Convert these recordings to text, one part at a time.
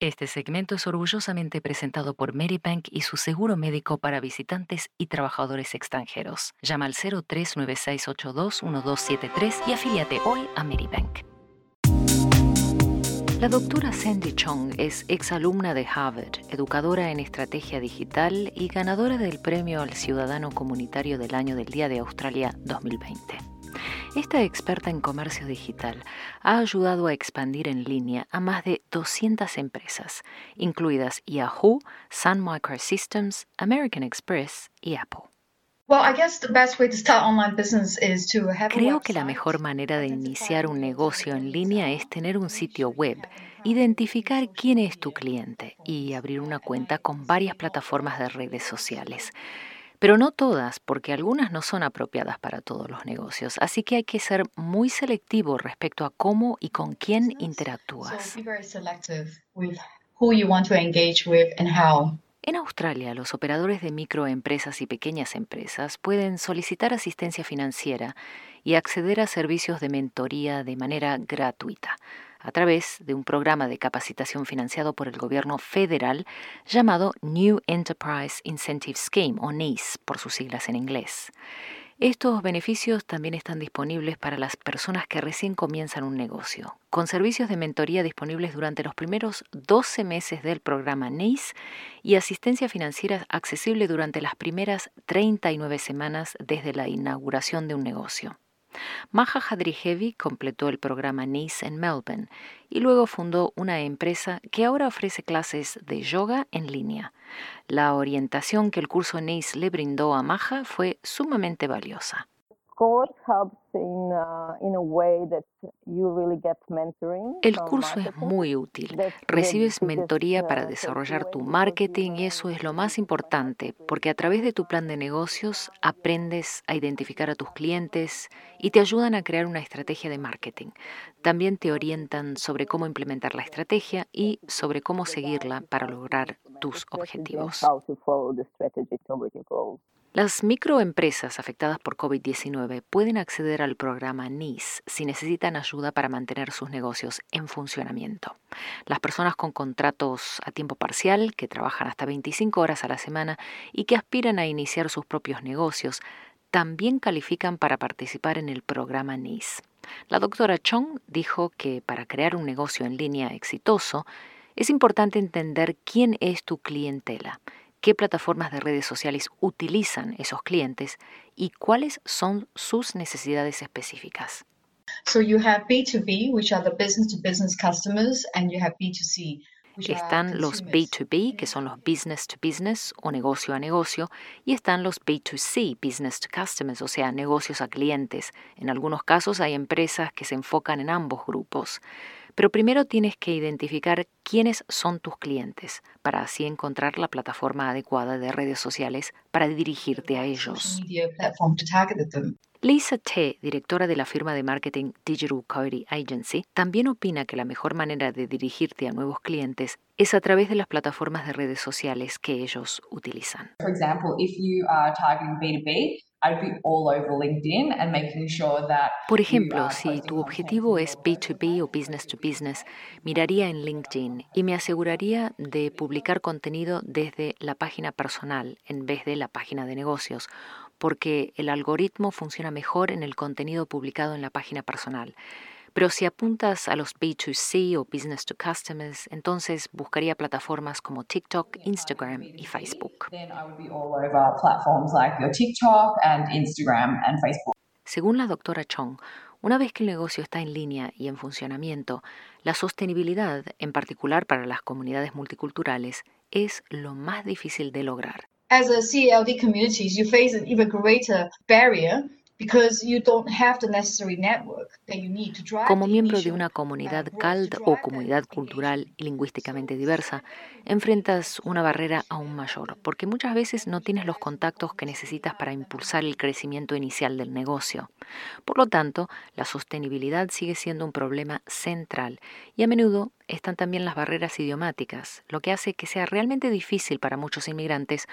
Este segmento es orgullosamente presentado por Medibank y su seguro médico para visitantes y trabajadores extranjeros. Llama al 0396821273 y afíliate hoy a Medibank. La doctora Sandy Chong es exalumna de Harvard, educadora en estrategia digital y ganadora del Premio al Ciudadano Comunitario del Año del Día de Australia 2020. Esta experta en comercio digital ha ayudado a expandir en línea a más de 200 empresas, incluidas Yahoo, Sun Microsystems, American Express y Apple. Creo que la mejor manera de iniciar un negocio en línea es tener un sitio web, identificar quién es tu cliente y abrir una cuenta con varias plataformas de redes sociales. Pero no todas, porque algunas no son apropiadas para todos los negocios, así que hay que ser muy selectivo respecto a cómo y con quién interactúas. En Australia, los operadores de microempresas y pequeñas empresas pueden solicitar asistencia financiera y acceder a servicios de mentoría de manera gratuita a través de un programa de capacitación financiado por el gobierno federal llamado New Enterprise Incentive Scheme, o NEIS por sus siglas en inglés. Estos beneficios también están disponibles para las personas que recién comienzan un negocio, con servicios de mentoría disponibles durante los primeros 12 meses del programa NEIS y asistencia financiera accesible durante las primeras 39 semanas desde la inauguración de un negocio. Maha Hadrijevi completó el programa NEIS en Melbourne y luego fundó una empresa que ahora ofrece clases de yoga en línea. La orientación que el curso NEIS le brindó a Maha fue sumamente valiosa. El curso es muy útil. Recibes mentoría para desarrollar tu marketing y eso es lo más importante, porque a través de tu plan de negocios aprendes a identificar a tus clientes y te ayudan a crear una estrategia de marketing. También te orientan sobre cómo implementar la estrategia y sobre cómo seguirla para lograr tus objetivos. Las microempresas afectadas por COVID-19 pueden acceder al programa NEIS si necesitan ayuda para mantener sus negocios en funcionamiento. Las personas con contratos a tiempo parcial, que trabajan hasta 25 horas a la semana y que aspiran a iniciar sus propios negocios, también califican para participar en el programa NEIS. La doctora Chong dijo que para crear un negocio en línea exitoso, es importante entender quién es tu clientela, qué plataformas de redes sociales utilizan esos clientes y cuáles son sus necesidades específicas. Están los B2B, que son los business to business o negocio a negocio, y están los B2C, business to customers, o sea, negocios a clientes. En algunos casos hay empresas que se enfocan en ambos grupos. Pero primero tienes que identificar quiénes son tus clientes, para así encontrar la plataforma adecuada de redes sociales para dirigirte a ellos. Lisa Te, directora de la firma de marketing Digital Cody Agency, también opina que la mejor manera de dirigirte a nuevos clientes es a través de las plataformas de redes sociales que ellos utilizan. Por ejemplo, si tu objetivo es B2B o business to business, miraría en LinkedIn y me aseguraría de publicar contenido desde la página personal en vez de la página de negocios, porque el algoritmo funciona mejor en el contenido publicado en la página personal. Pero si apuntas a los B2C o Business to Customers, entonces buscaría plataformas como TikTok, Instagram y Facebook. Según la doctora Chong, una vez que el negocio está en línea y en funcionamiento, la sostenibilidad, en particular para las comunidades multiculturales, es lo más difícil de lograr. As a CLD communities, you face an even greater barrier because you don't have the necessary network that you need to drive Como the miembro de initial una comunidad growth, to CALD o drive that comunidad cultural engagement. y lingüísticamente diversa, enfrentas una barrera aún mayor, porque muchas veces no tienes los contactos que necesitas para impulsar el crecimiento inicial del negocio. Por lo tanto, la sostenibilidad sigue siendo un problema central y a menudo están también las barreras idiomáticas, lo que hace que sea realmente difícil para muchos inmigrantes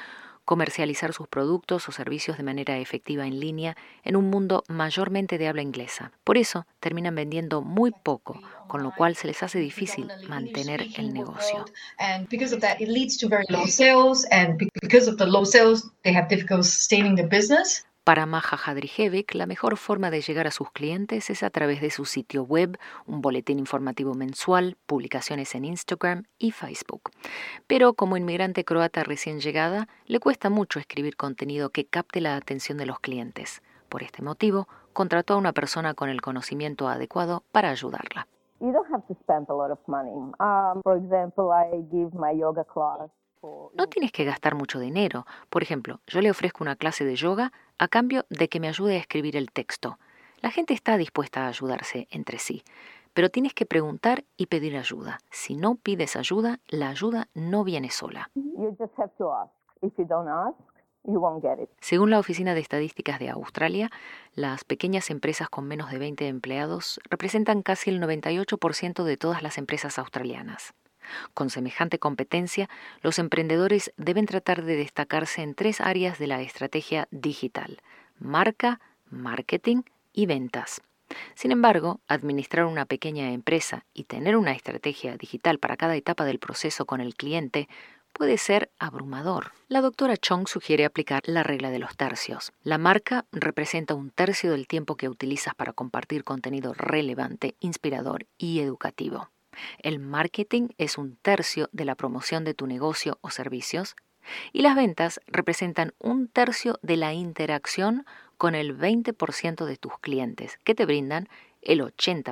comercializar sus productos o servicios de manera efectiva en línea en un mundo mayormente de habla inglesa. Por eso terminan vendiendo muy poco, con lo cual se les hace difícil mantener el negocio. And because of that, it leads to very low sales, and because of the low sales, they have difficulty sustaining the business. Para Maja Hadrijevic, la mejor forma de llegar a sus clientes es a través de su sitio web, un boletín informativo mensual, publicaciones en Instagram y Facebook. Pero como inmigrante croata recién llegada, le cuesta mucho escribir contenido que capte la atención de los clientes. Por este motivo, contrató a una persona con el conocimiento adecuado para ayudarla. You don't have to spend a lot of money. For example, I give my yoga class. No tienes que gastar mucho dinero. Por ejemplo, yo le ofrezco una clase de yoga a cambio de que me ayude a escribir el texto. La gente está dispuesta a ayudarse entre sí, pero tienes que preguntar y pedir ayuda. Si no pides ayuda, la ayuda no viene sola. You just have to ask. If you don't ask, you won't get it. Según la Oficina de Estadísticas de Australia, las pequeñas empresas con menos de 20 empleados representan casi el 98% de todas las empresas australianas. Con semejante competencia, los emprendedores deben tratar de destacarse en 3 áreas de la estrategia digital: marca, marketing y ventas. Sin embargo, administrar una pequeña empresa y tener una estrategia digital para cada etapa del proceso con el cliente puede ser abrumador. La doctora Chong sugiere aplicar la regla de los tercios. La marca representa 1/3 del tiempo que utilizas para compartir contenido relevante, inspirador y educativo. El marketing es 1/3 de la promoción de tu negocio o servicios y las ventas representan 1/3 de la interacción con el 20% de tus clientes, que te brindan el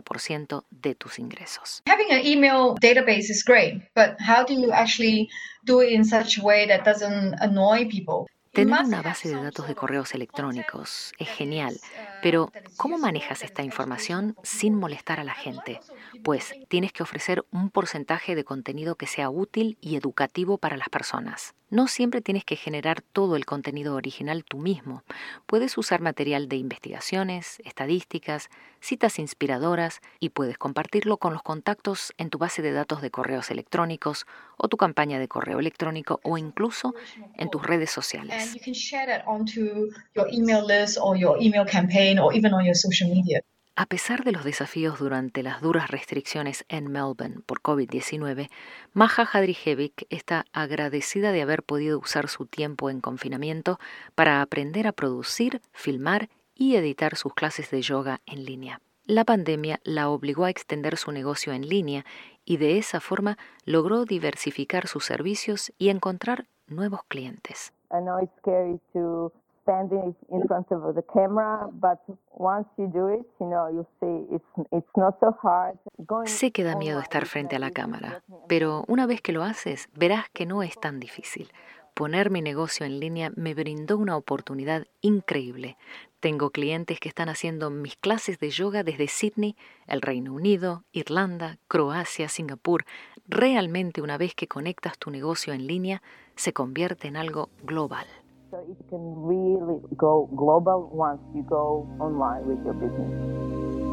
80% de tus ingresos. Having an email database is great, but how do you actually do it in such a way that doesn't annoy people? Tener una base de datos de correos electrónicos es genial, pero ¿cómo manejas esta información sin molestar a la gente? Pues tienes que ofrecer un porcentaje de contenido que sea útil y educativo para las personas. No siempre tienes que generar todo el contenido original tú mismo. Puedes usar material de investigaciones, estadísticas, citas inspiradoras y puedes compartirlo con los contactos en tu base de datos de correos electrónicos o tu campaña de correo electrónico o incluso en tus redes sociales. And you can share that onto your email list or your email campaign or even on your social media. A pesar de los desafíos durante las duras restricciones en Melbourne por COVID-19, Maja Hadrijevic está agradecida de haber podido usar su tiempo en confinamiento para aprender a producir, filmar y editar sus clases de yoga en línea. La pandemia la obligó a extender su negocio en línea y de esa forma logró diversificar sus servicios y encontrar nuevos clientes. I know it's scary to stand in front of the camera, but once you do it, you see it's not so hard. Sé que da miedo estar frente a la cámara, pero una vez que lo haces, verás que no es tan difícil. Poner mi negocio en línea me brindó una oportunidad increíble. Tengo clientes que están haciendo mis clases de yoga desde Sydney, el Reino Unido, Irlanda, Croacia, Singapur. Realmente, una vez que conectas tu negocio en línea, se convierte en algo global. So it can really go global once you go online with your business.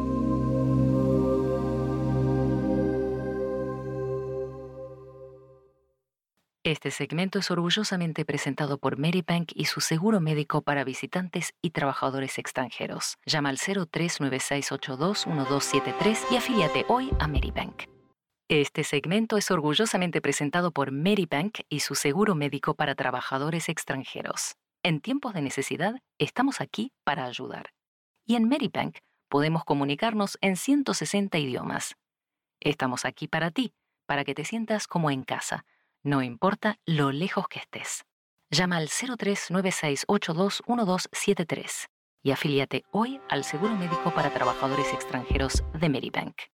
Este segmento es orgullosamente presentado por Medibank y su seguro médico para visitantes y trabajadores extranjeros. Llama al 0396821273 y afíliate hoy a Medibank. Este segmento es orgullosamente presentado por Medibank y su seguro médico para trabajadores extranjeros. En tiempos de necesidad, estamos aquí para ayudar. Y en Medibank podemos comunicarnos en 160 idiomas. Estamos aquí para ti, para que te sientas como en casa. No importa lo lejos que estés. Llama al 0396821273 y afíliate hoy al seguro médico para trabajadores extranjeros de Medibank.